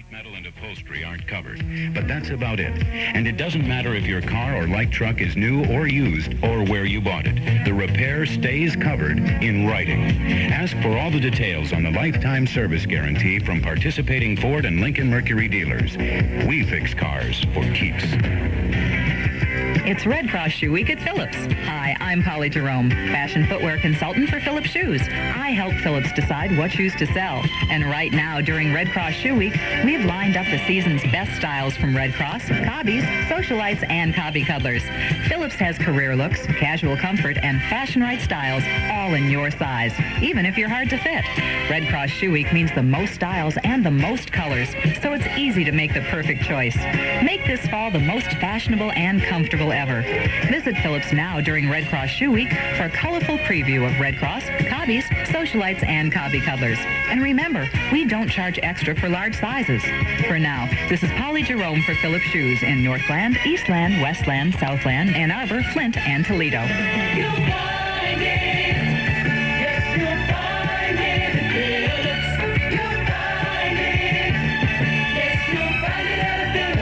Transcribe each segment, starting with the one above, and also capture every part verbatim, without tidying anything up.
Sheet metal and upholstery aren't covered, but that's about it. And it doesn't matter if your car or light truck is new or used or where you bought it. The repair stays covered in writing. Ask for all the details on the lifetime service guarantee from participating Ford and Lincoln Mercury dealers. We fix cars for keeps. It's Red Cross Shoe Week at Phillips. Hi, I'm Polly Jerome, fashion footwear consultant for Phillips Shoes. I help Phillips decide what shoes to sell. And right now, during Red Cross Shoe Week, we've lined up the season's best styles from Red Cross, Cobbies, Socialites, and Cobby Cuddlers. Phillips has career looks, casual comfort, and fashion-right styles, all in your size, even if you're hard to fit. Red Cross Shoe Week means the most styles and the most colors, so it's easy to make the perfect choice. Make this fall the most fashionable and comfortable ever. Visit Phillips now during Red Cross Shoe Week for a colorful preview of Red Cross, Cobbies, Socialites, and Cobby Cuddlers. And remember, we don't charge extra for large sizes. For now, this is Polly Jerome for Phillips Shoes in Northland, Eastland, Westland, Southland, Ann Arbor, Flint, and Toledo. You'll find it. Yes, you'll find it at Phillips. You'll find it. Yes, you'll find it at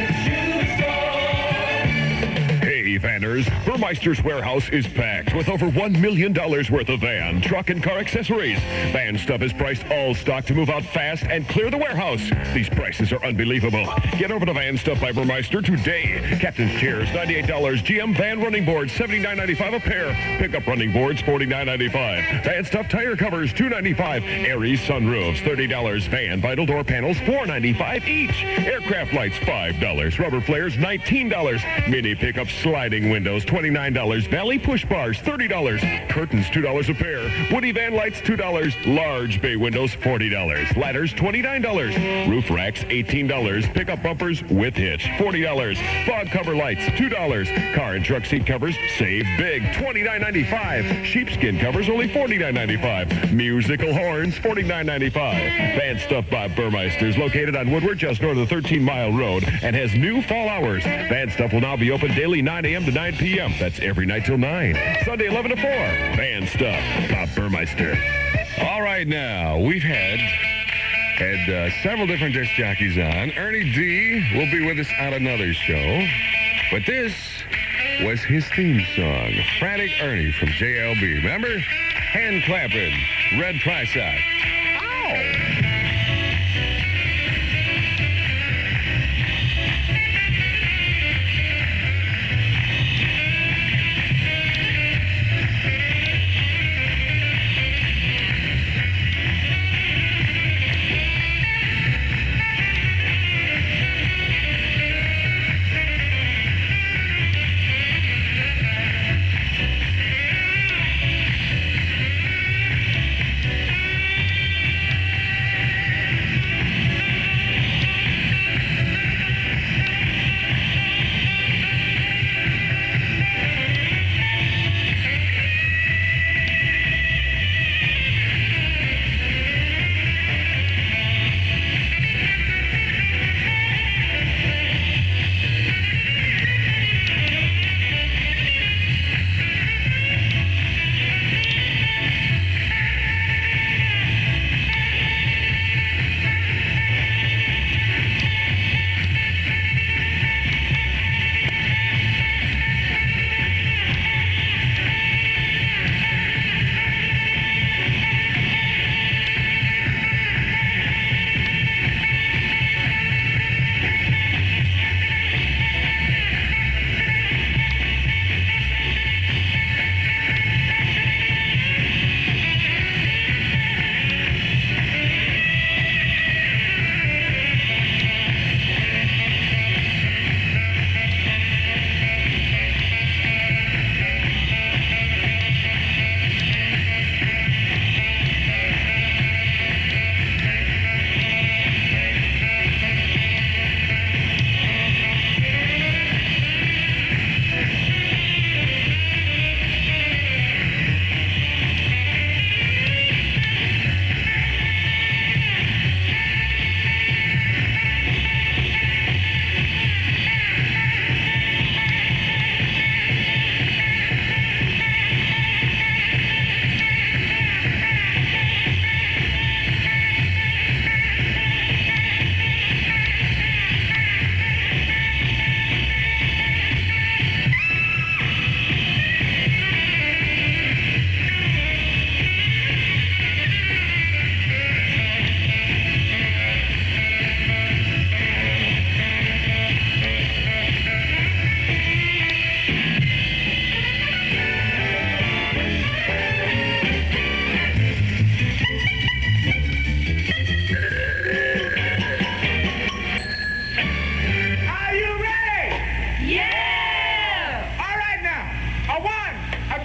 a Phillips Shoe Store. Hey, Vanners, Burmeister's warehouse is packed with over one million dollars worth of van, truck, and car accessories. Van stuff is priced all stock to move out fast and clear the warehouse. These prices are unbelievable. Get over to Van Stuff by Burmeister today. Captain's chairs, ninety-eight dollars. G M van running boards, seventy-nine ninety-five a pair. Pickup running boards, forty-nine ninety-five. Van Stuff tire covers, two ninety-five. Aries sunroofs, thirty dollars. Van vinyl door panels, four ninety-five each. Aircraft lights, five dollars. Rubber flares, nineteen dollars. Mini pickup sliding windows, twenty-nine dollars. Valley push bars, thirty dollars. Curtains, two dollars a pair. Woody van lights, two dollars. Large bay windows, forty dollars. Ladders, twenty-nine dollars. Roof racks, eighteen dollars. Pickup bumpers with hitch, forty dollars. Fog cover lights, two dollars. Car and truck seat covers, save big, twenty-nine ninety-five. Sheepskin covers, only forty-nine ninety-five. Musical horns, forty-nine ninety-five. Van Stuff by Burmeister's located on Woodward, just north of thirteen mile road, and has new fall hours. Van Stuff will now be open daily nine a.m. to nine p.m. That's every night till nine. Sunday eleven to four. Van Stuff, Bob Burmeister. All right, now, we've had had uh, several different disc jockeys on. Ernie D will be with us on another show. But this was his theme song, Frantic Ernie from J L B. Remember? Hand clapping, red price out. Ow!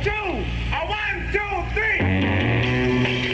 two, a one, two, three.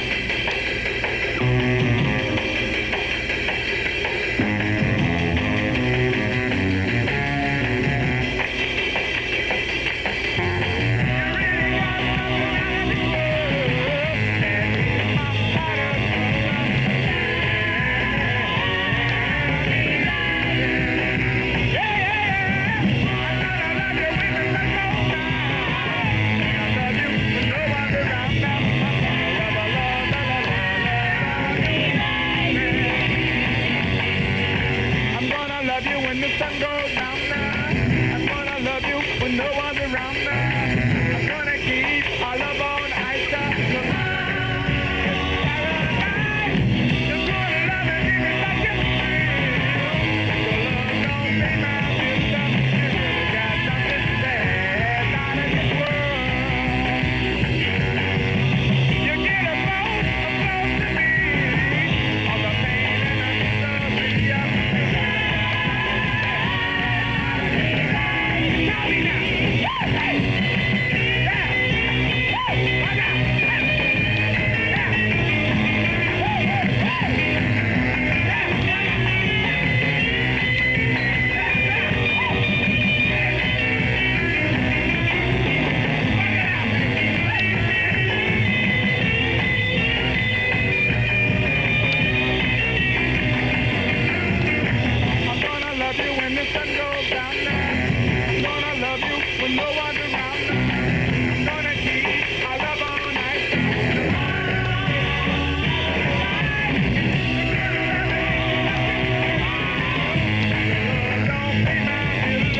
I'm gonna love you when the sun goes down now. I'm gonna love you when no one's around now. I'm gonna keep our love on ice. You're gonna love and give me like you feel. Your love don't pay my bills. You really got nothing bad out in this world. You get a close, a close to me. All the pain and the misery of Tell me now. Hey! Yeah! Woo! Right now! Yeah! Yeah! Woo! I'm gonna love you when the sun goes down now. I'm gonna love you when no one's around now. I'm gonna keep our love on ice. Don't pay my bills.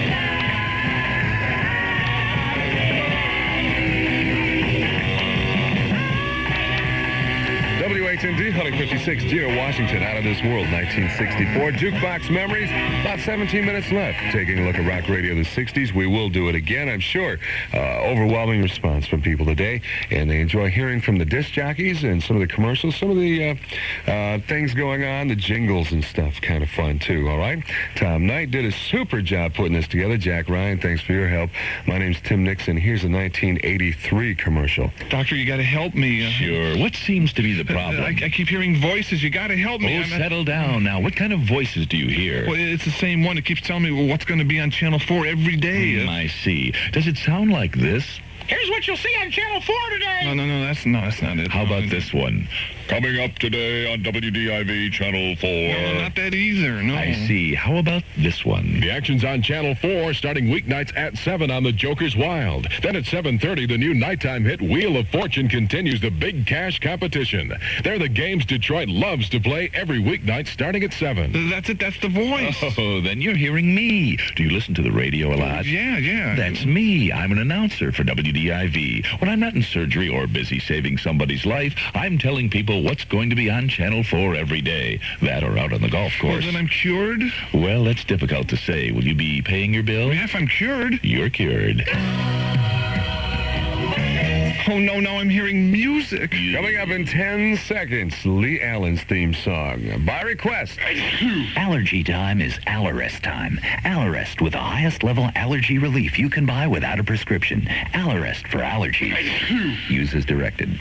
W H N D, one fifty-six, Geo Washington, Out of This World, nineteen sixty-four. Jukebox Memories, about seventeen minutes left. Taking a look at rock radio of the sixties. We will do it again, I'm sure. Uh, overwhelming response from people today, and they enjoy hearing from the disc jockeys and some of the commercials, some of the uh, uh, things going on, the jingles and stuff. Kind of fun, too, all right? Tom Knight did a super job putting this together. Jack Ryan, thanks for your help. My name's Tim Nixon. Here's a nineteen eighty-three commercial. Doctor, you got to help me. Uh, Sure. What seems to be the I, problem? I keep hearing voices. You got to help me. Oh, I'm- settle down now. What kind of voices do you hear? Well, it's the same one. It keeps telling me well, what's going to be on Channel four every day. Hmm, I see. Does it sound like this? Here's what you'll see on Channel four today. No, no, no, that's no, that's not it. How No, about it- this one? Coming up today on W D I V Channel four. No, not that either. No. I see. How about this one? The action's on Channel four, starting weeknights at seven on The Joker's Wild. Then at seven thirty, the new nighttime hit Wheel of Fortune continues the big cash competition. They're the games Detroit loves to play every weeknight starting at seven. That's it. That's the voice. Oh, then you're hearing me. Do you listen to the radio a lot? Yeah, yeah. That's me. I'm an announcer for W D I V. When I'm not in surgery or busy saving somebody's life, I'm telling people what's going to be on Channel four every day. That or out on the golf Well, course. then I'm cured. Well, that's difficult to say. Will you be paying your bill? Yeah, if I'm cured. You're cured. Oh, no, no, I'm hearing music. Coming up in ten seconds, Lee Allen's theme song. By request. Allergy time is Allerest time. Allerest with the highest level allergy relief you can buy without a prescription. Allerest for allergies. Use as directed.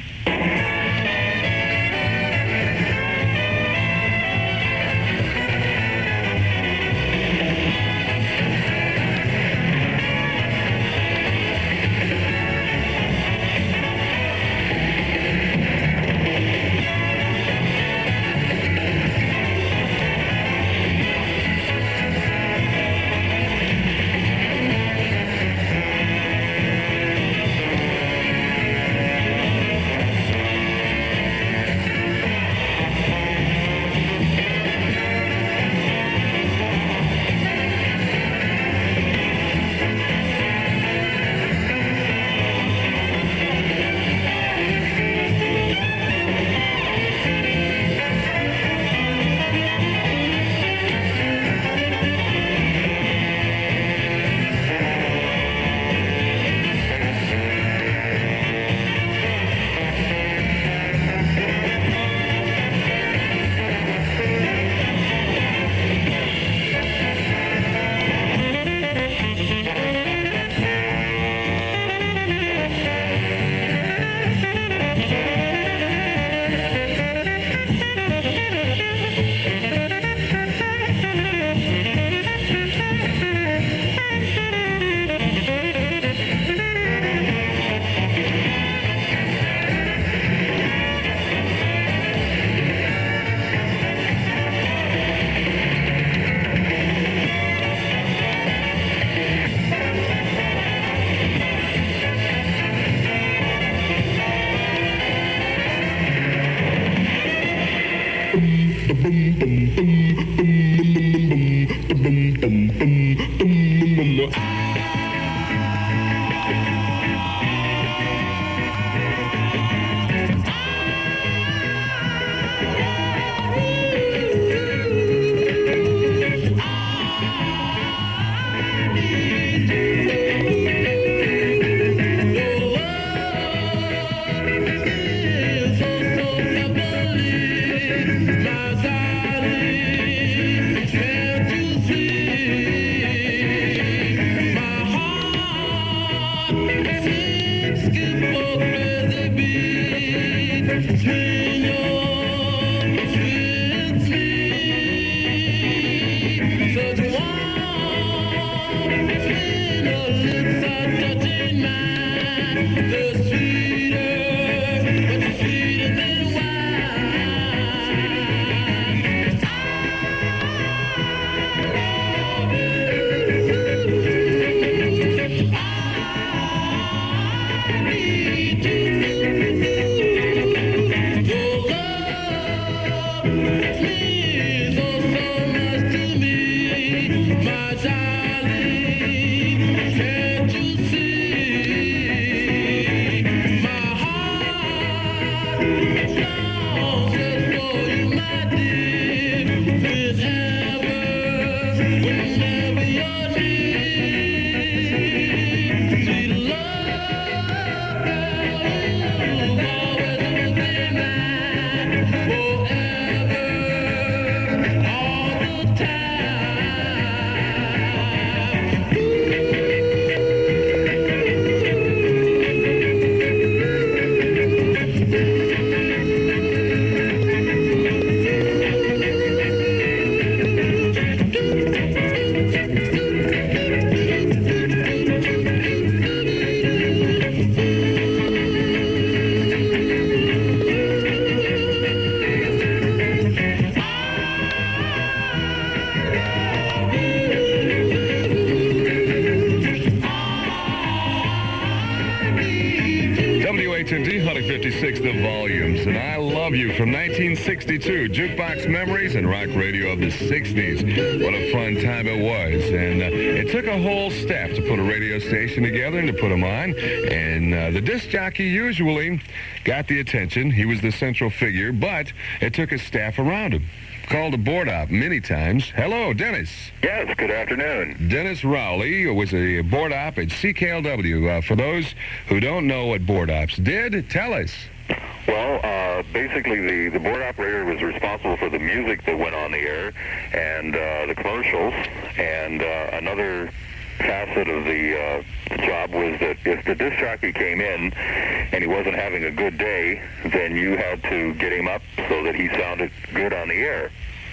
fifty-six The Volumes, and I Love You from nineteen sixty-two, Jukebox Memories and rock radio of the sixties. What a fun time it was, and uh, it took a whole staff to put a radio station together and to put them on, and uh, the disc jockey usually got the attention. He was the central figure, but it took a staff around him. Called a board op many times. Hello, Dennis. Yes, good afternoon. Dennis Rowley was a board op at C K L W. Uh, for those who don't know what board ops did, tell us. Well, uh, basically the, the board operator was responsible for the music that went on the air and uh, the commercials, and uh, another facet of the uh, job was that if the disc jockey came in and he wasn't having a good day, then you had to get him up so that he sounded good on the air.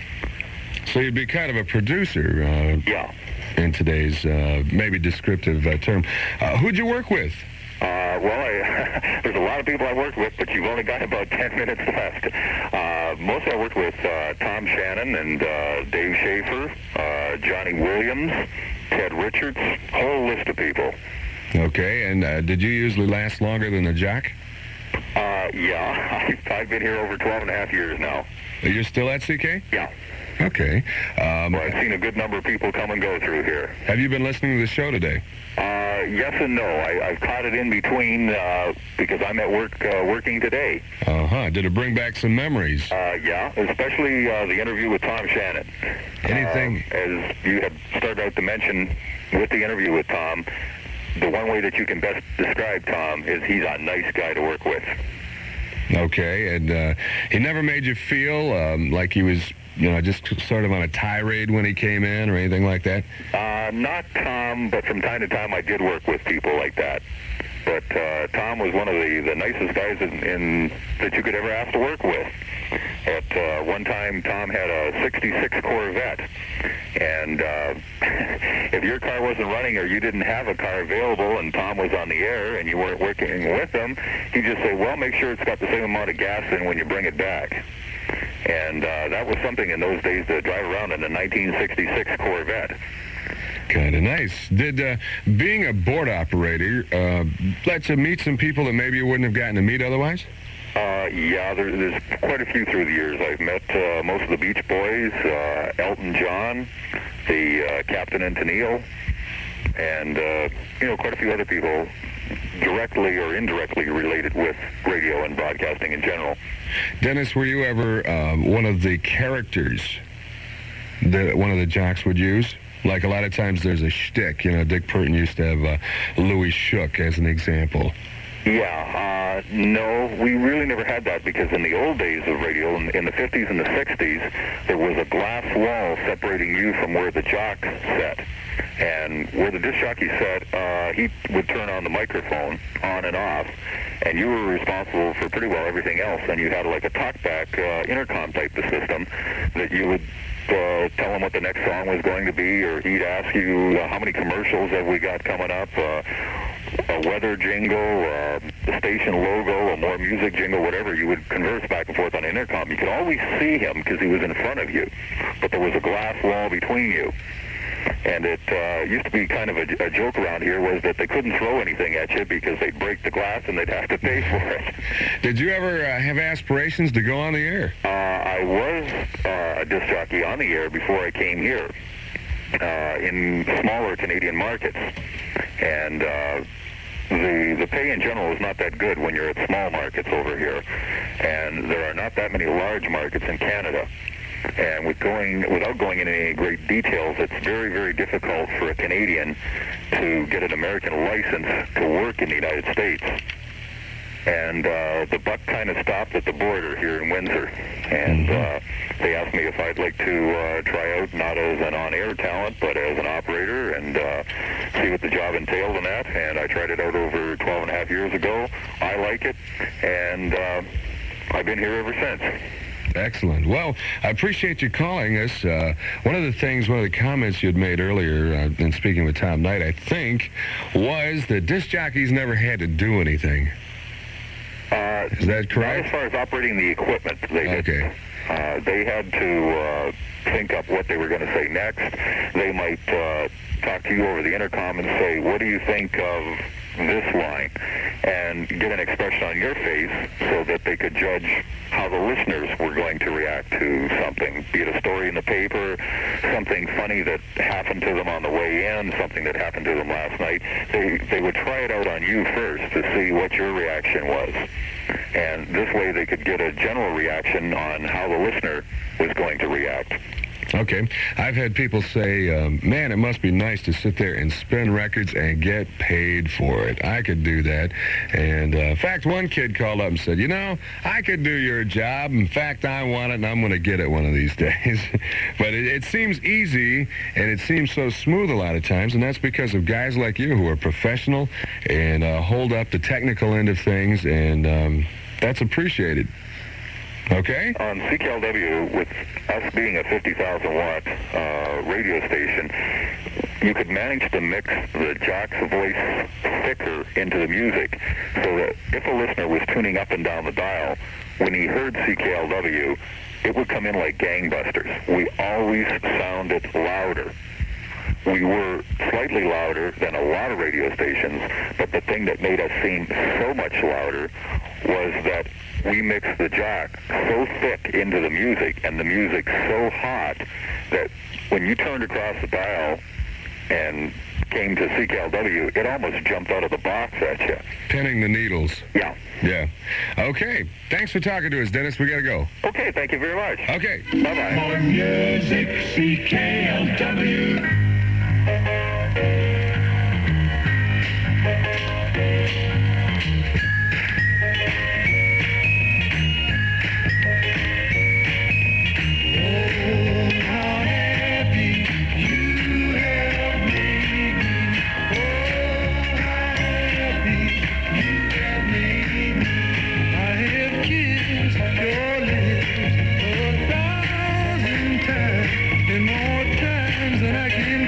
So you'd be kind of a producer. Uh, yeah. In today's uh, maybe descriptive uh, term. Uh, who'd you work with? Uh, well, I, there's a lot of people I worked with, but you've only got about ten minutes left. Uh, mostly I worked with uh, Tom Shannon and uh, Dave Schaefer, uh, Johnny Williams, Ted Richards, whole list of people. Okay, and uh, did you usually last longer than the jock? Uh, yeah, I've, I've been here over twelve and a half years now. You're still at C K? Yeah. Okay. Um, well, I've seen a good number of people come and go through here. Have you been listening to the show today? Uh, yes and no. I, I've caught it in between uh, because I'm at work uh, working today. Uh-huh. Did it bring back some memories? Uh, yeah, especially uh, the interview with Tom Shannon. Anything? Uh, as you had started out to mention with the interview with Tom, the one way that you can best describe Tom is he's a nice guy to work with. Okay, and uh, he never made you feel um, like he was, you know, just sort of on a tirade when he came in or anything like that? Uh, not Tom, but from time to time I did work with people like that. But uh, Tom was one of the, the nicest guys in, in that you could ever ask to work with. At uh, one time, Tom had a sixty-six Corvette, and uh, if your car wasn't running or you didn't have a car available and Tom was on the air and you weren't working with him, he'd just say, well, make sure it's got the same amount of gas in when you bring it back. And uh, that was something in those days to drive around in a nineteen sixty-six Corvette. Kind of nice. Did uh, being a board operator uh, let you meet some people that maybe you wouldn't have gotten to meet otherwise? Uh, yeah, there, there's quite a few through the years. I've met uh, most of the Beach Boys, uh, Elton John, the uh, Captain and Tennille, and, uh, you know, quite a few other people directly or indirectly related with radio and broadcasting in general. Dennis, were you ever uh, one of the characters that one of the jocks would use? Like a lot of times there's a shtick. You know, Dick Burton used to have uh, Louis Shook as an example. Yeah, uh, no, we really never had that because in the old days of radio, in, in the fifties and the sixties, there was a glass wall separating you from where the jock sat. And where the disc jockey sat, uh, he would turn on the microphone on and off, and you were responsible for pretty well everything else. And you had like a talkback uh, intercom type of system that you would uh, tell him what the next song was going to be, or he'd ask you uh, how many commercials have we got coming up, uh, a weather jingle, uh, the station logo, a more music jingle, whatever. You would converse back and forth on intercom. You could always see him because he was in front of you, but there was a glass wall between you. And it uh, used to be kind of a, a joke around here was that they couldn't throw anything at you because they'd break the glass and they'd have to pay for it. Did you ever uh, have aspirations to go on the air? Uh, I was uh, a disc jockey on the air before I came here uh, in smaller Canadian markets. And uh, the the pay in general is not that good when you're at small markets over here. And there are not that many large markets in Canada. And with going, without going into any great details, it's very, very difficult for a Canadian to get an American license to work in the United States. And uh, the buck kind of stopped at the border here in Windsor. And uh, they asked me if I'd like to uh, try out, not as an on-air talent, but as an operator, and uh, see what the job entailed in that. And I tried it out over twelve and a half years ago. I like it, and uh, I've been here ever since. Excellent. Well, I appreciate you calling us. Uh, one of the things, one of the comments you had made earlier uh, in speaking with Tom Knight, I think, was that disc jockeys never had to do anything. Uh, Is that correct? Not as far as operating the equipment, they Okay. did. Uh, they had to uh, think up what they were going to say next. They might uh, talk to you over the intercom and say, what do you think of this line? And get an expression on your face so that they could judge how the listeners were going to react to something, be it a story in the paper, something funny that happened to them on the way in, something that happened to them last night. They, they would try it out on you first to see what your reaction was. And this way they could get a general reaction on how the listener was going to react. Okay. I've had people say, um, man, it must be nice to sit there and spin records and get paid for it. I could do that. And, uh, in fact, one kid called up and said, you know, I could do your job. In fact, I want it, and I'm going to get it one of these days. But it, it seems easy, and it seems so smooth a lot of times, and that's because of guys like you who are professional and uh, hold up the technical end of things, and um, that's appreciated. Okay. On C K L W, with us being a fifty thousand watt uh, radio station, you could manage to mix the jock's voice thicker into the music so that if a listener was tuning up and down the dial, when he heard C K L W, it would come in like gangbusters. We always sounded louder. We were slightly louder than a lot of radio stations, but the thing that made us seem so much louder was that we mixed the jock so thick into the music and the music so hot that when you turned across the dial and came to C K L W, it almost jumped out of the box at you. Pinning the needles. Yeah. Yeah. Okay. Thanks for talking to us, Dennis. We got to go. Okay, thank you very much. Okay. Bye-bye. More music, C K L W. And more times than I can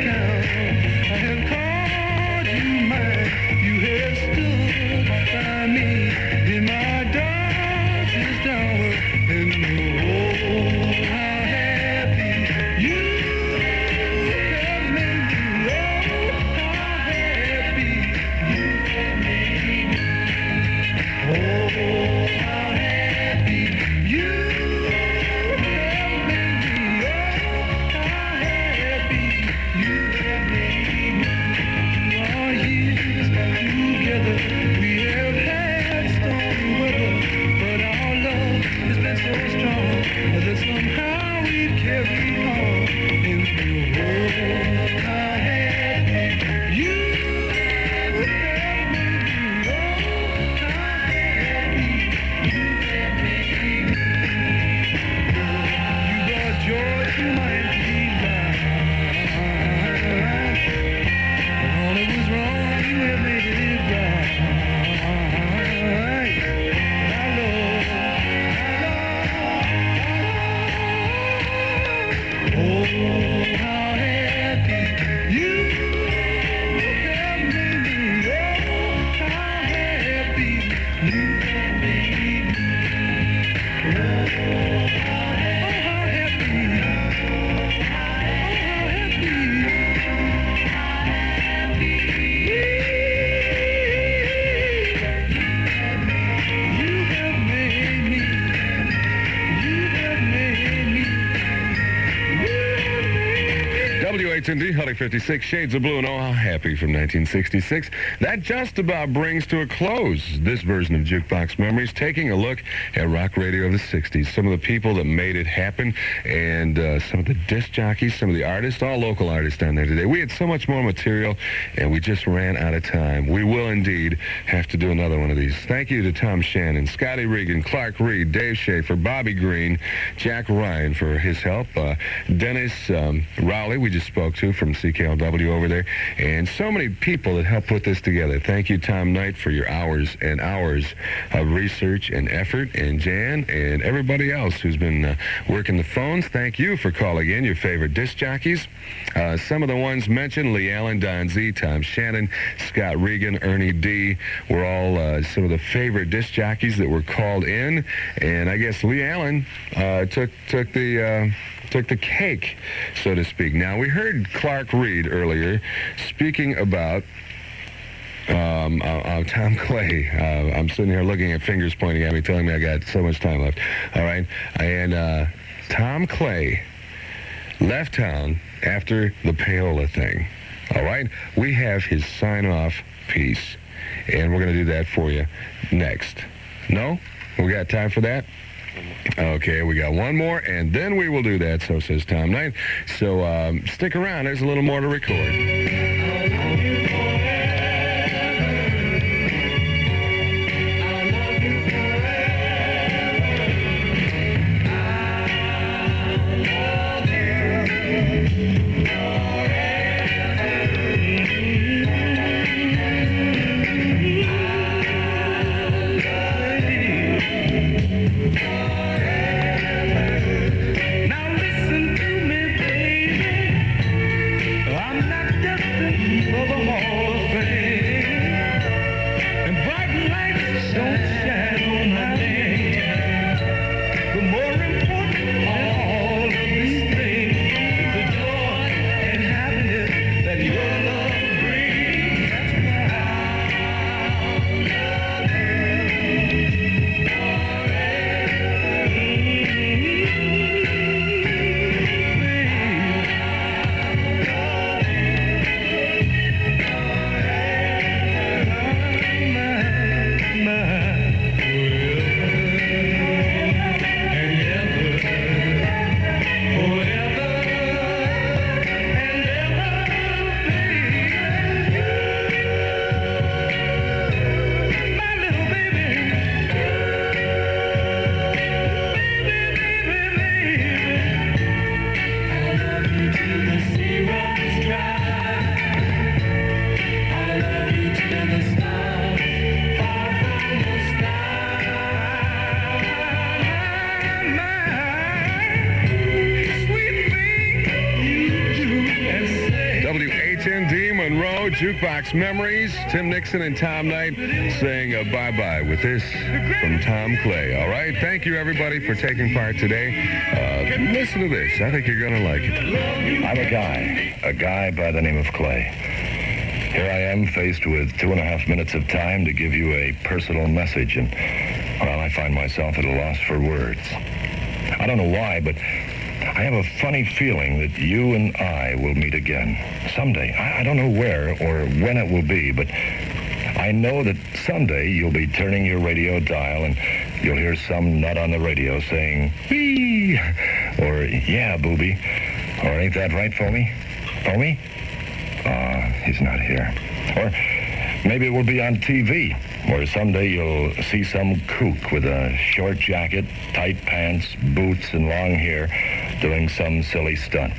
H and D, Huddy fifty-six, Shades of Blue, and Oh How Happy from nineteen sixty-six. That just about brings to a close this version of Jukebox Memories, taking a look at rock radio of the sixties. Some of the people that made it happen, and uh, some of the disc jockeys, some of the artists, all local artists down there today. We had so much more material, and we just ran out of time. We will indeed have to do another one of these. Thank you to Tom Shannon, Scotty Regan, Clark Reed, Dave Schaefer, Bobby Green, Jack Ryan for his help, uh, Dennis um, Rowley, we just spoke to from C K L W over there, and so many people that helped put this together. Thank you, Tom Knight, for your hours and hours of research and effort, and Jan and everybody else who's been uh, working the phones. Thank you for calling in, your favorite disc jockeys. Uh, some of the ones mentioned, Lee Allen, Don Z, Tom Shannon, Scott Regan, Ernie D, were all uh, some of the favorite disc jockeys that were called in, and I guess Lee Allen uh, took took the uh, took the cake, so to speak. Now, we heard Clark Reed earlier speaking about um, uh, uh, Tom Clay. Uh, I'm sitting here looking at fingers pointing at me, telling me I got so much time left. All right, and uh, Tom Clay left town after the payola thing. All right, we have his sign-off piece, and we're going to do that for you next. No? We got time for that? Okay, we got one more, and then we will do that, so says Tom Knight. So um, stick around. There's a little more to record. Jukebox Memories, Tim Nixon and Tom Knight saying uh, bye-bye with this from Tom Clay. All right, thank you, everybody, for taking part today. Uh, listen to this. I think you're going to like it. I'm a guy, a guy by the name of Clay. Here I am faced with two and a half minutes of time to give you a personal message, and, well, I find myself at a loss for words. I don't know why, but I have a funny feeling that you and I will meet again someday. I, I don't know where or when it will be, but I know that someday you'll be turning your radio dial and you'll hear some nut on the radio saying, wee, or yeah, booby, or ain't that right, Foamy? Foamy? Ah, he's not here. Or maybe it will be on T V, where someday you'll see some kook with a short jacket, tight pants, boots, and long hair doing some silly stunt.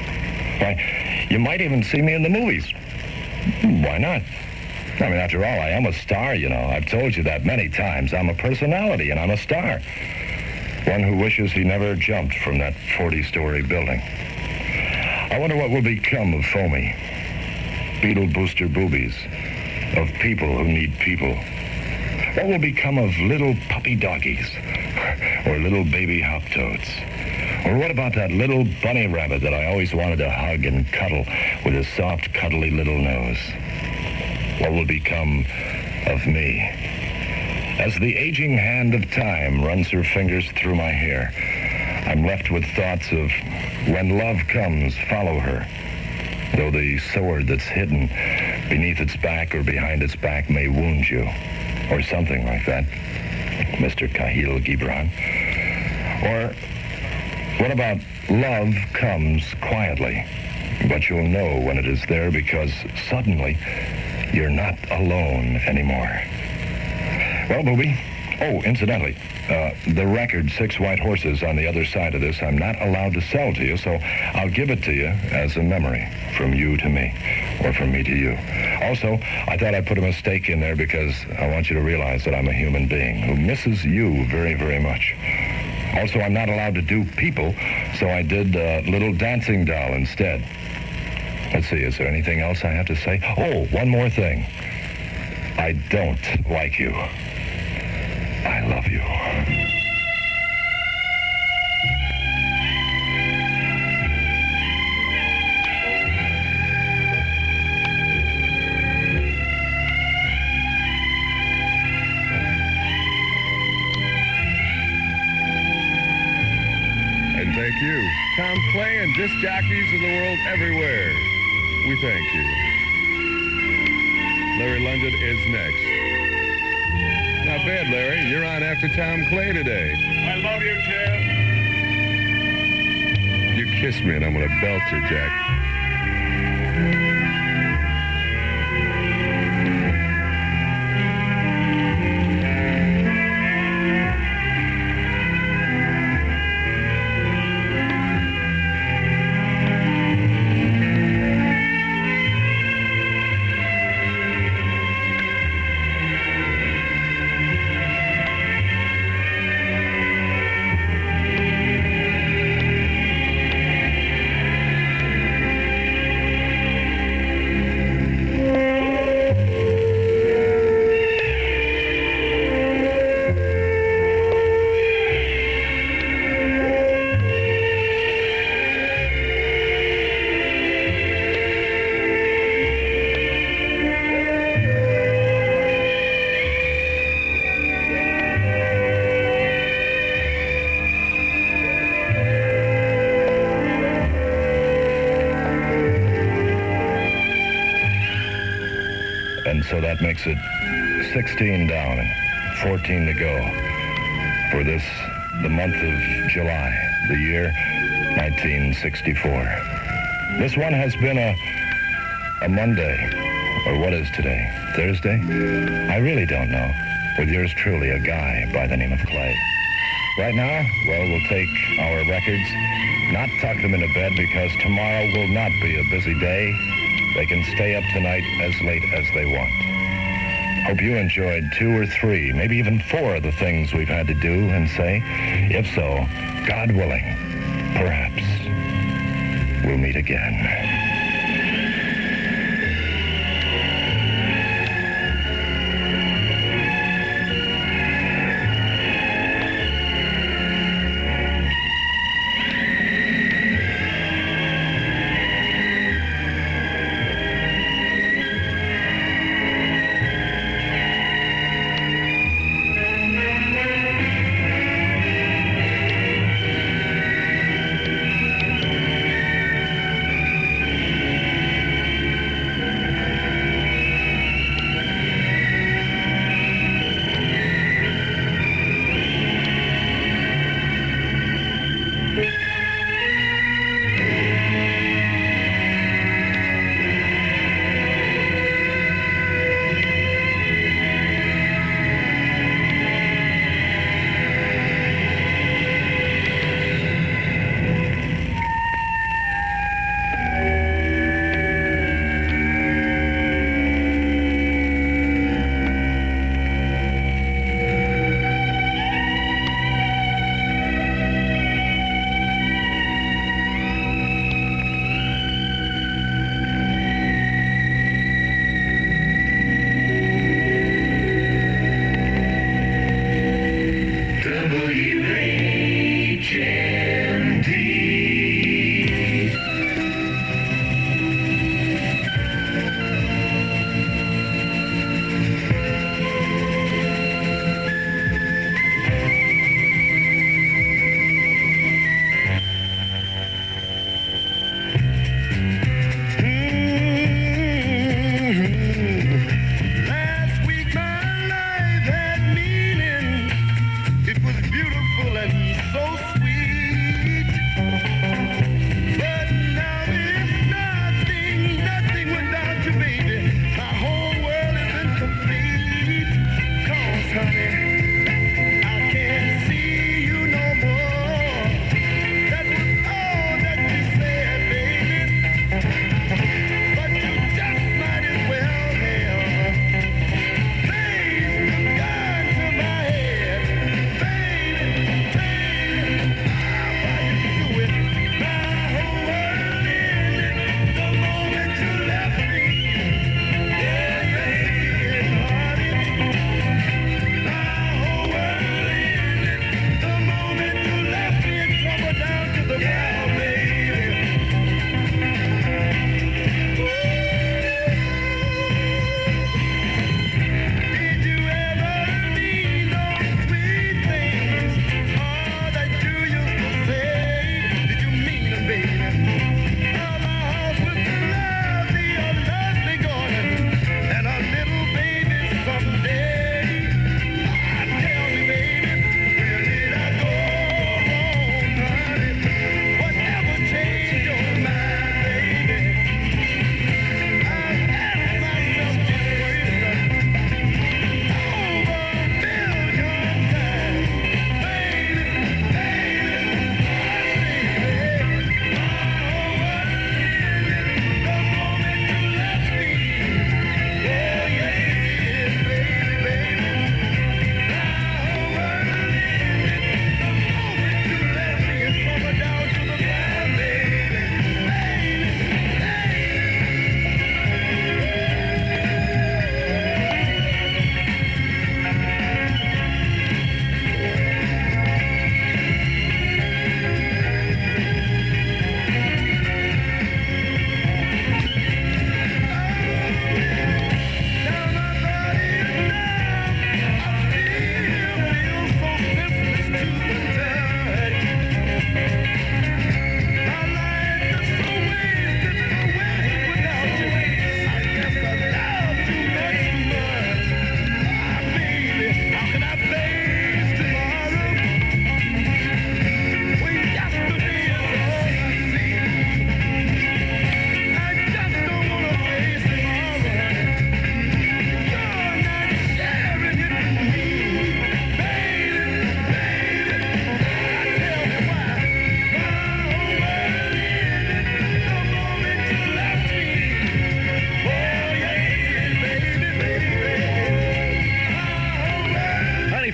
Why, you might even see me in the movies. Why not? I mean, after all, I am a star, you know. I've told you that many times. I'm a personality, and I'm a star. One who wishes he never jumped from that forty-story building. I wonder what will become of Foamy, Beetle Booster Boobies, of people who need people. What will become of little puppy doggies, or little baby hop toads? Or what about that little bunny rabbit that I always wanted to hug and cuddle with his soft, cuddly little nose? What will become of me? As the aging hand of time runs her fingers through my hair, I'm left with thoughts of when love comes, follow her. though the sword that's hidden beneath its back or behind its back may wound you, or something like that, Mister Kahil Gibran. Or what about love comes quietly, but you'll know when it is there because suddenly you're not alone anymore. Well, Booby, oh, incidentally, uh, the record, Six White Horses, on the other side of this, I'm not allowed to sell to you, so I'll give it to you as a memory from you to me, or from me to you. Also, I thought I'd put a mistake in there because I want you to realize that I'm a human being who misses you very, very much. Also, I'm not allowed to do people, so I did a little dancing doll instead. Let's see, is there anything else I have to say? Oh, one more thing. I don't like you. I love you. And thank you, Tom Clay and disc jockeys of the world everywhere. We thank you. Larry London is next. Not bad, Larry. You're on after Tom Clay today. I love you, Tim. You kiss me and I'm going to belt you, Jack. And so that makes it sixteen down and fourteen to go for this, the month of July, the year nineteen sixty-four. This one has been a, a Monday, or what is today, Thursday? I really don't know. With yours truly, a guy by the name of Clay. Right now, well, we'll take our records, not tuck them into bed because tomorrow will not be a busy day. They can stay up tonight as late as they want. Hope you enjoyed two or three, maybe even four of the things we've had to do and say. If so, God willing, perhaps we'll meet again.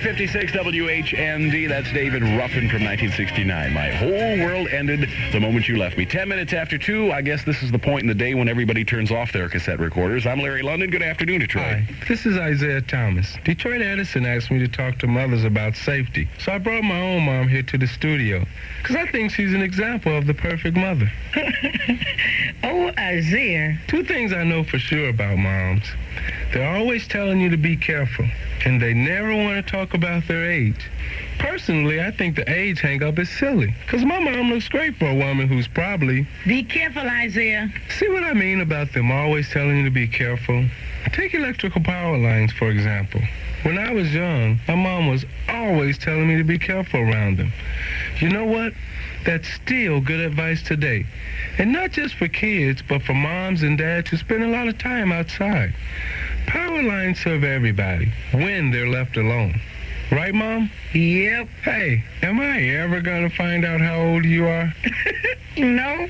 fifty-six W H N D. That's David Ruffin from nineteen sixty-nine. My whole world ended the moment you left me. Ten minutes after two, I guess this is the point in the day when everybody turns off their cassette recorders. I'm Larry London. Good afternoon, Detroit. Hi, this is Isaiah Thomas. Detroit Edison asked me to talk to mothers about safety, so I brought my own mom here to the studio, because I think she's an example of the perfect mother. Oh, Isaiah. Two things I know for sure about moms. They're always telling you to be careful, and they never want to talk about their age. Personally, I think the age hang-up is silly, because my mom looks great for a woman who's probably... Be careful, Isaiah. See what I mean about them always telling you to be careful? Take electrical power lines, for example. When I was young, my mom was always telling me to be careful around them. You know what? That's still good advice today. And not just for kids, but for moms and dads who spend a lot of time outside. Power lines serve everybody when they're left alone. Right, Mom? Yep. Hey, am I ever going to find out how old you are? No.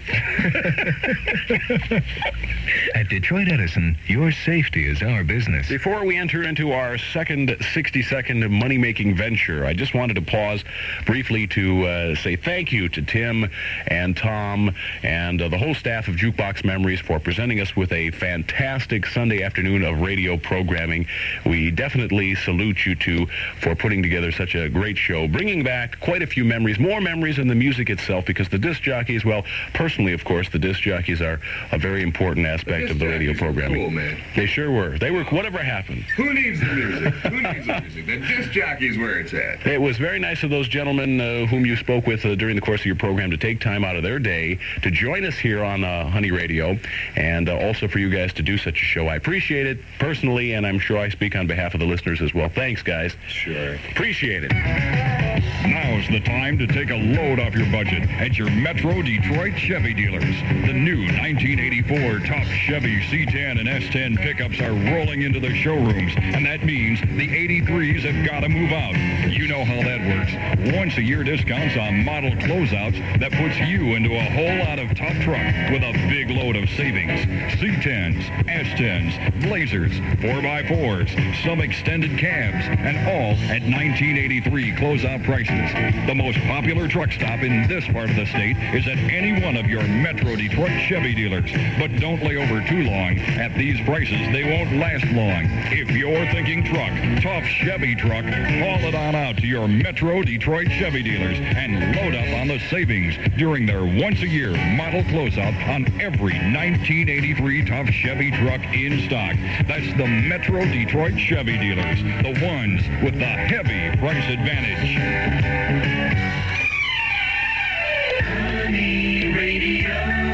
At Detroit Edison, your safety is our business. Before we enter into our second sixty-second money-making venture, I just wanted to pause briefly to uh, say thank you to Tim and Tom and uh, the whole staff of Jukebox Memories for presenting us with a fantastic Sunday afternoon of radio programming. We definitely salute you two for putting together such a great show, bringing back quite a few memories, more memories than the music itself, because the disc jockeys, well, personally, of course, the disc jockeys are a very important aspect of the radio programming. Cool, man. They sure were. They were, whatever happened. Who needs the music? Who needs the music? The disc jockey's where it's at. It was very nice of those gentlemen uh, whom you spoke with uh, during the course of your program to take time out of their day to join us here on uh, Honey Radio, and uh, also for you guys to do such a show. I appreciate it personally, and I'm sure I speak on behalf of the listeners as well. Thanks, guys. Sure. Appreciate it. Now's the time to take a load off your budget at your Metro Detroit Chevy dealers. The new nineteen eighty-four top Chevy C ten and S ten pickups are rolling into the showrooms, and that means the eighty-threes have got to move out. You know how that works. Once a year discounts on model closeouts that puts you into a whole lot of top truck with a big load of savings. C tens, S tens, Blazers, four by fours, some extended cabs, and all at nineteen eighty-three closeout prices. The most popular truck stop in this part of the state is at any one of your Metro Detroit Chevy dealers. But don't lay over too long. At these prices, they won't last long. If you're thinking truck, tough Chevy truck, haul it on out to your Metro Detroit Chevy dealers and load up on the savings during their once-a-year model closeout on every nineteen eighty-three tough Chevy truck in stock. That's the Metro Detroit Chevy dealers, the ones with the heavy price advantage. Honey Radio,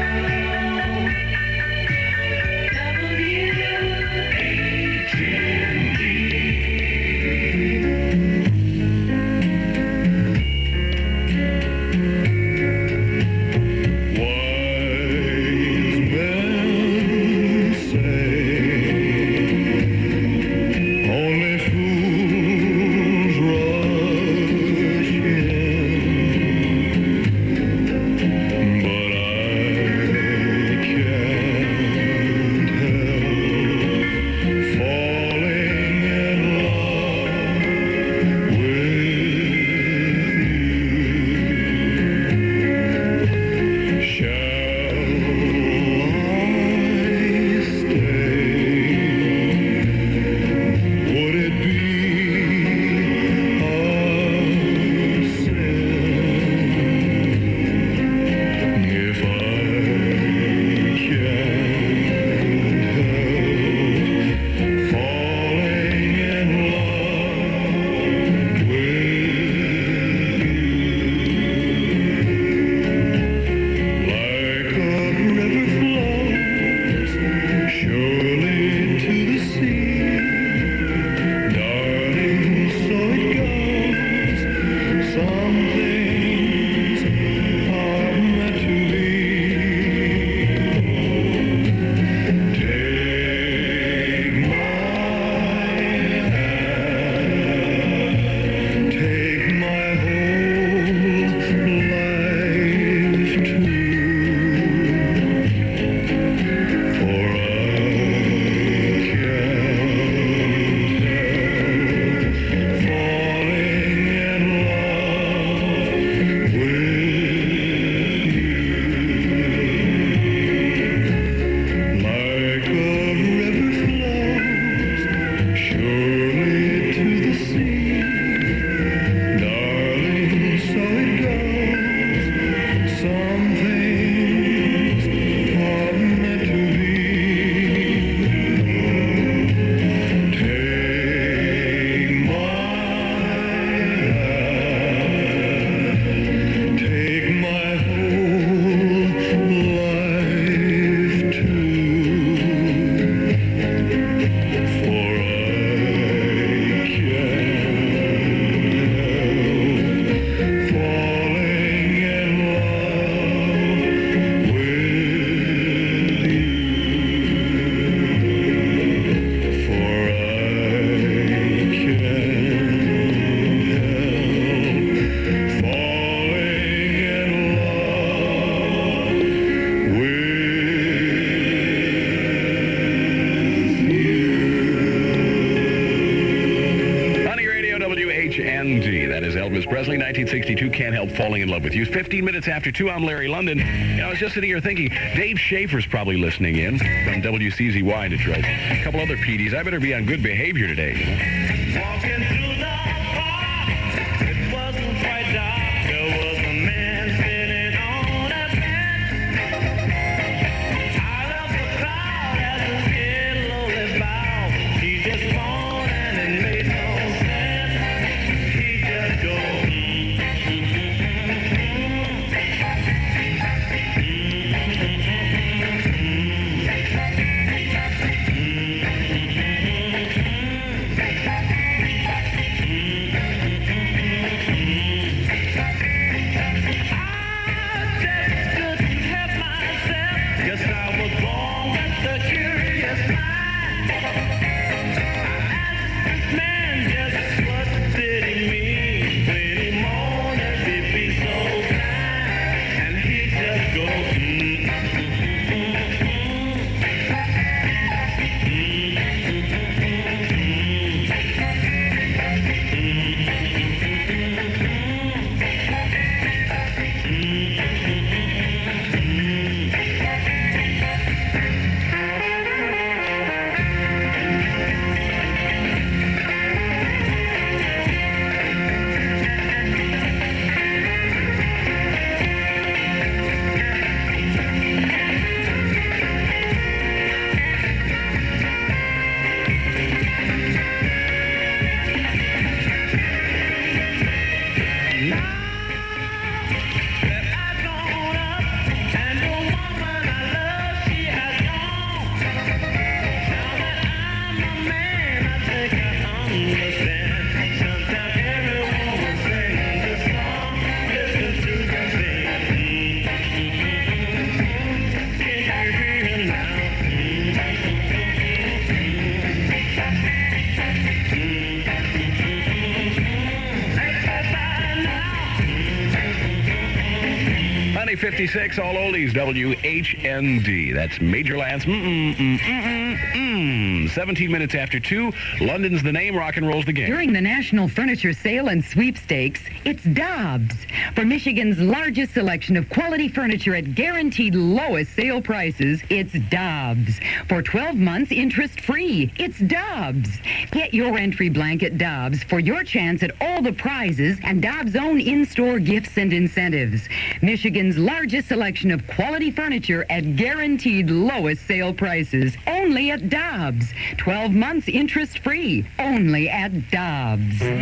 W H N D. Wise men say only fools rush in. N D. That is Elvis Presley, nineteen sixty-two, Can't Help Falling in Love with You. fifteen minutes after two, I'm Larry London. You know, I was just sitting here thinking, Dave Schaefer's probably listening in from W C Z Y in Detroit. A couple other P Ds. I better be on good behavior today, you know? Walking through the park, it wasn't quite dark. There was a man sitting on a bench. Out of the crowd as his head lowly bowed. He just moaned and it made no sense. He just goes, mm, fifty-six, all oldies, W H N D. That's Major Lance. Mm-mm, mm-mm, mm-mm, mm. seventeen minutes after two, London's the name, rock and roll's the game. During the National Furniture Sale and Sweepstakes, it's Dobbs. For Michigan's largest selection of quality furniture at guaranteed lowest sale prices, it's Dobbs. For twelve months, interest-free, it's Dobbs. Get your entry blank at Dobbs for your chance at all the prizes and Dobbs' own in-store gifts and incentives. Michigan's largest selection of quality furniture at guaranteed lowest sale prices, only at Dobbs. twelve months interest-free, only at Dobbs. Uh,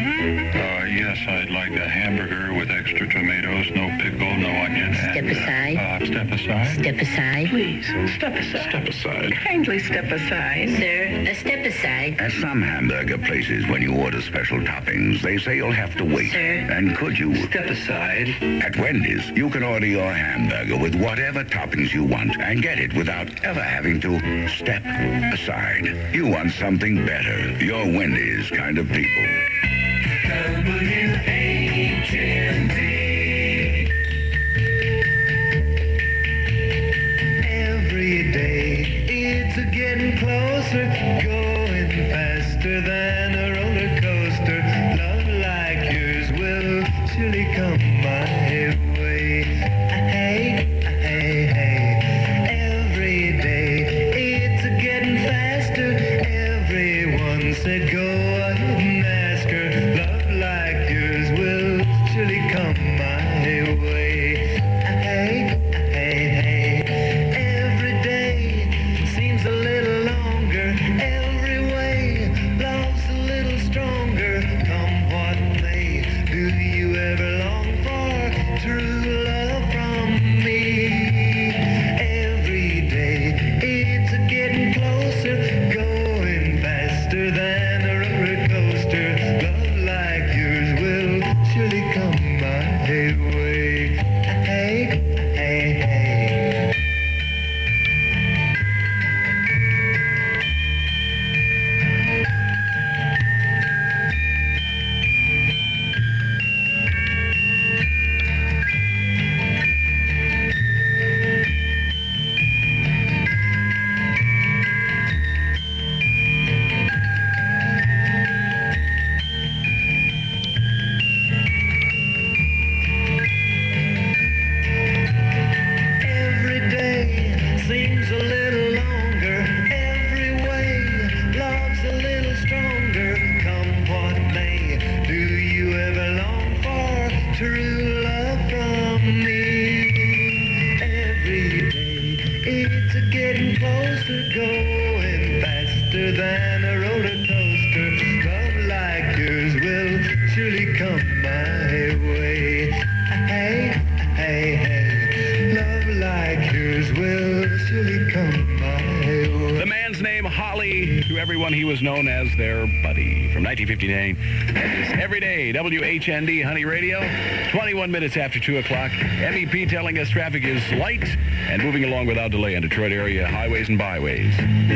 yes, I'd like a hamburger with extra tomatoes, no pickle, no onion. Step and, aside. Uh, step aside. Step aside. Please, step aside. Step aside. Kindly step aside. Sir, a step aside. At some hamburger places, when you order special toppings, they say you'll have to wait. Sir. And could you? Step aside. At Wendy's, you can order your hamburger with whatever toppings you want and get it without ever having to step aside. You want something better. You're Wendy's kind of people. W H N D. Every day it's a getting closer, going faster than a roller coaster. Love like yours will surely come my way. Hey, hey, hey. Every day it's a getting faster. Everyone said go ahead and ask her. Love like yours Holly. To everyone, he was known as their buddy. From nineteen fifty-nine, that is Everyday W H N D Honey Radio. twenty-one minutes after two o'clock. M E P telling us traffic is light and moving along without delay on Detroit area highways and byways.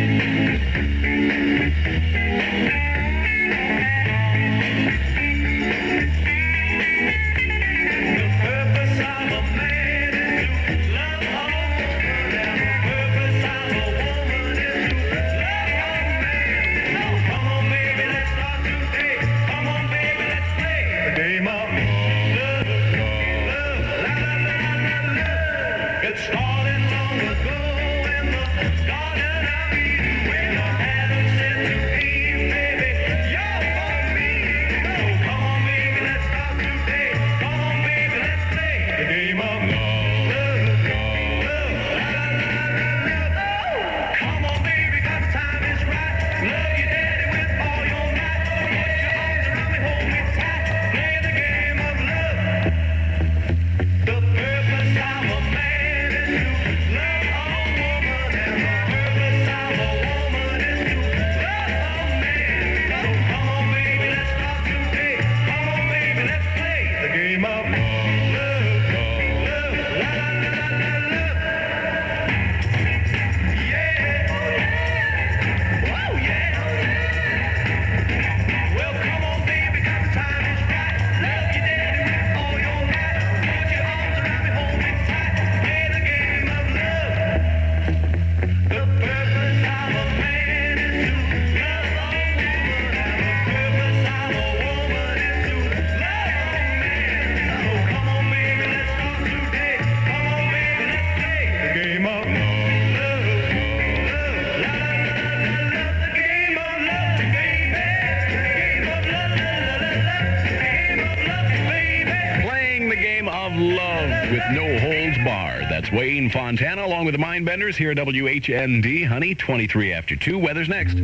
Wayne Fontana, along with the Mindbenders here at W H N D. Honey, twenty-three after two. Weather's next.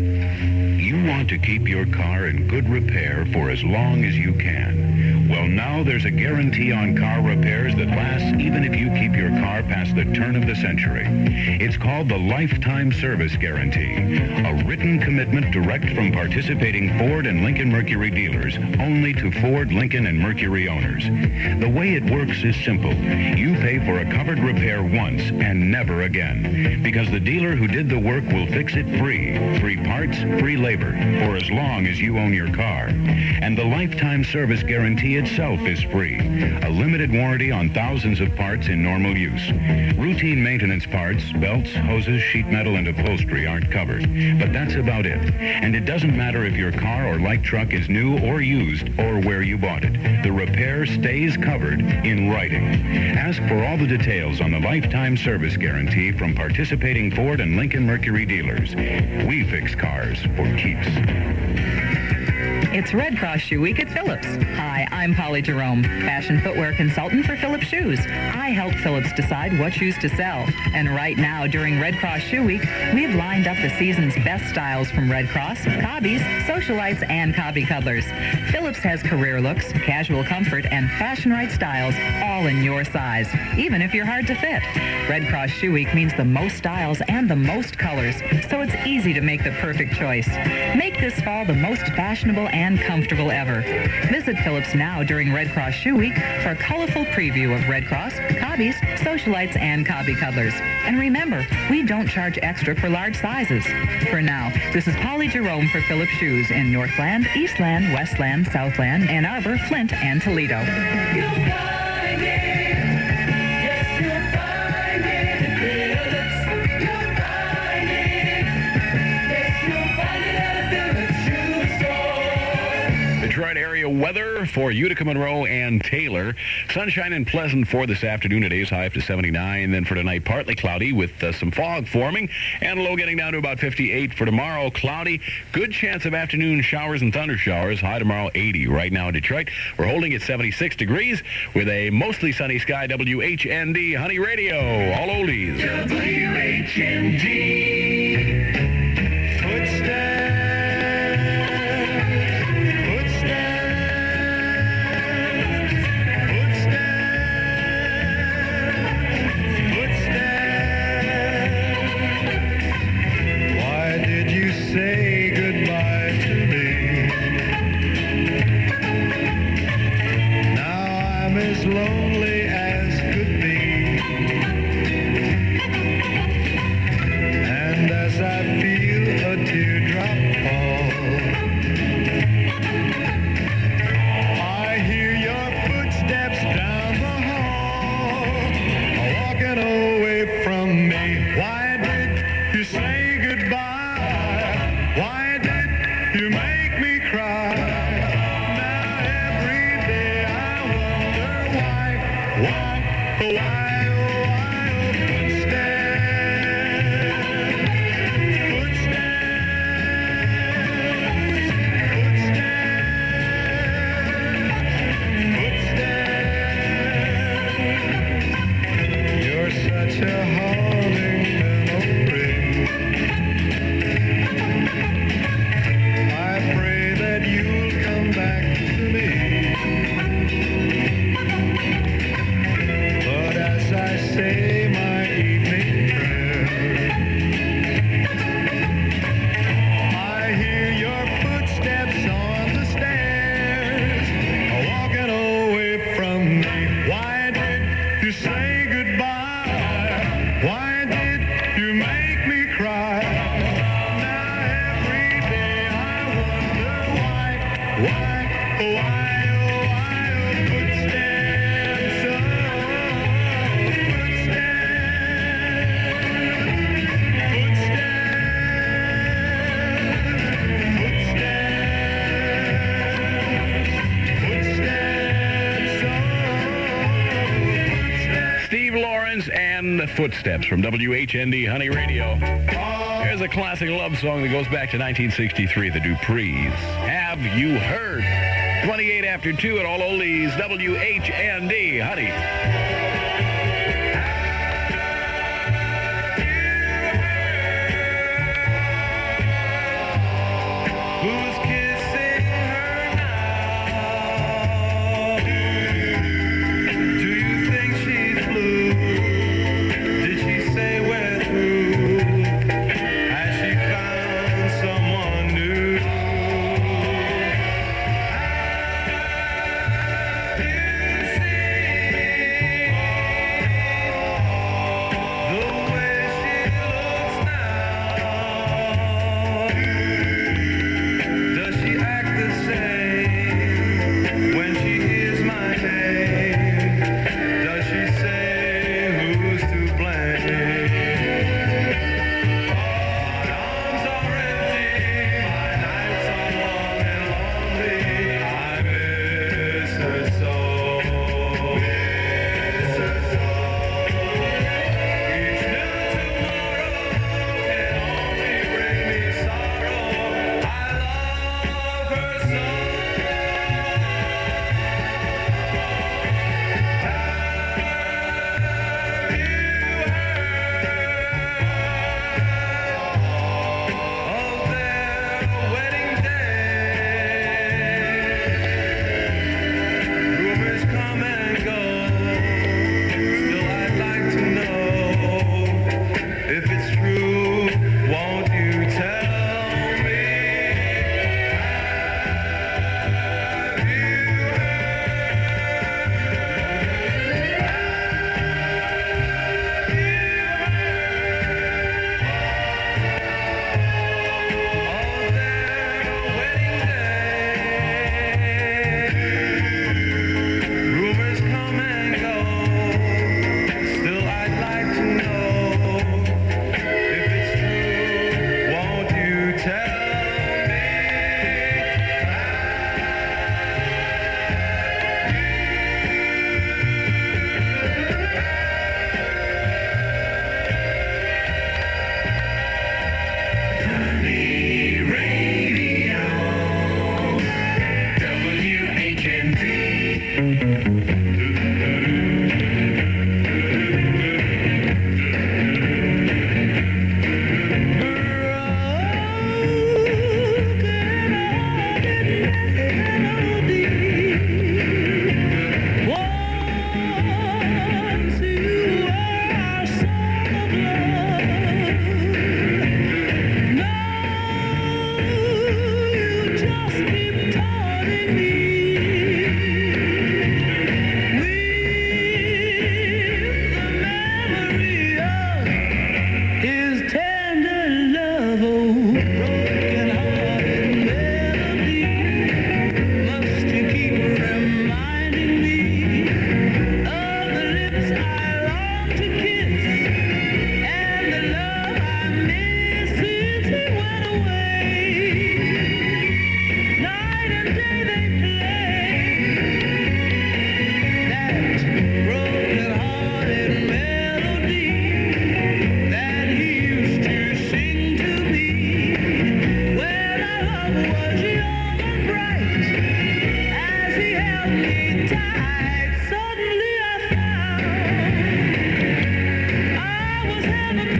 You want to keep your car in good repair for as long as you can. Well, now there's a guarantee on car repairs that lasts even if you keep your car past the turn of the century. It's called the Lifetime Service Guarantee, a written commitment direct from participating Ford and Lincoln Mercury dealers only to Ford, Lincoln, and Mercury owners. The way it works is simple. You pay for a covered repair once and never again, because the dealer who did the work will fix it free. Free parts, free labor, for as long as you own your car. And the Lifetime Service Guarantee itself is free. A limited warranty on thousands of parts in normal use. Routine maintenance parts, belts, hoses, sheet metal, and upholstery aren't covered. But that's about it. And it doesn't matter if your car or light truck is new or used or where you bought it. The repair stays covered in writing. Ask for all the details on the Lifetime Service Guarantee from participating Ford and Lincoln Mercury dealers. We fix cars for keeps. It's Red Cross Shoe Week at Phillips. Hi, I'm Polly Jerome, fashion footwear consultant for Phillips Shoes. I help Phillips decide what shoes to sell. And right now, during Red Cross Shoe Week, we've lined up the season's best styles from Red Cross, Cobbies, Socialites, and Cobby Cuddlers. Phillips has career looks, casual comfort, and fashion-right styles, all in your size, even if you're hard to fit. Red Cross Shoe Week means the most styles and the most colors, so it's easy to make the perfect choice. Make this fall the most fashionable and and comfortable ever. Visit Phillips now during Red Cross Shoe Week for a colorful preview of Red Cross, Cobbies, Socialites, and Cobby Cuddlers. And remember, we don't charge extra for large sizes. For now, this is Polly Jerome for Phillips Shoes in Northland, Eastland, Westland, Southland, Ann Arbor, Flint, and Toledo. Detroit area weather for Utica, Monroe, and Taylor. Sunshine and pleasant for this afternoon. Today's high up to seventy-nine. Then for tonight, partly cloudy with uh, some fog forming and a low getting down to about fifty-eight. For tomorrow, cloudy. Good chance of afternoon showers and thunder showers. High tomorrow, eighty. Right now in Detroit, we're holding at seventy-six degrees with a mostly sunny sky. W H N D Honey Radio. All oldies. W H N D. Footsteps. Steve Lawrence and Footsteps from W H N D Honey Radio. Here's a classic love song that goes back to nineteen sixty-three, the Duprees. Have You Heard? twenty-eight after two at all oldies, W H N D Honey. Who's kissing her now? Do you think she's blue? Did she say we're through? Has she found someone new? The way she looks now. Does she act the same when she hears my name? Does she say who's to blame? My arms are empty, my nights are long and lonely. I miss her so, miss her so. Each new tomorrow can only bring me sorrow. I love her so. Of their wedding day, rumors come and go. Still, I'd like to know if it's true. Won't you tell me? Have you of their wedding day? Rumors come and go. Still, I'd like to know if it's true. Won't you tell me? Honey Radio, W H N D. His tender love, oh, broken-hearted melody, must you keep reminding me of the lips I long to kiss and the love I miss since he went away. Night and day they play that broken-hearted melody that he used to sing to me when our love was young and bright. As he held me tight, suddenly I found I was heaven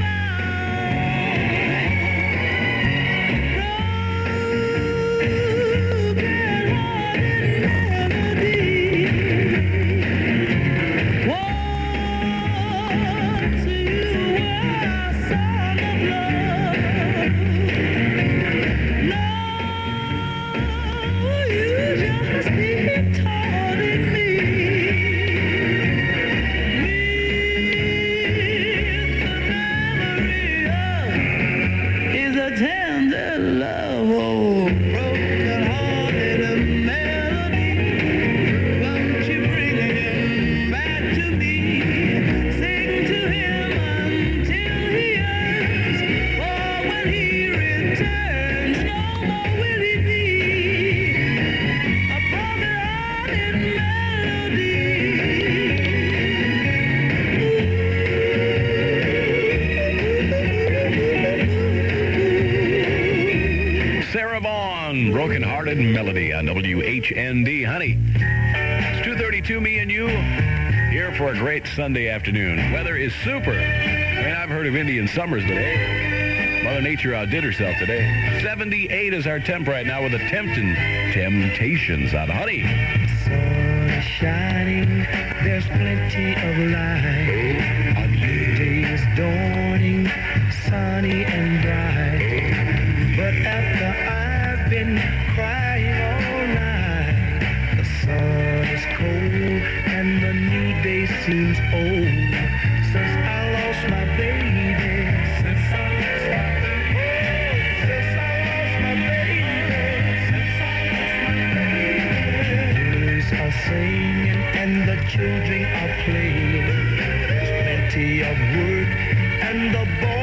Keep N D. Honey, it's two thirty-two, me and you, here for a great Sunday afternoon. Weather is super. I mean, I've heard of Indian summers, but hey, Mother Nature outdid herself today. seventy-eight is our temp right now with the tempting Temptations on Honey. Sun is shining, there's plenty of light. A new day is dawning, sunny and bright. But after I've been crying all night, the sun is cold and the new day seems old. Since I lost my baby, since I lost my baby, since I lost my baby, since I lost my baby. Birds are singing and the children are playing. There's plenty of work and the boys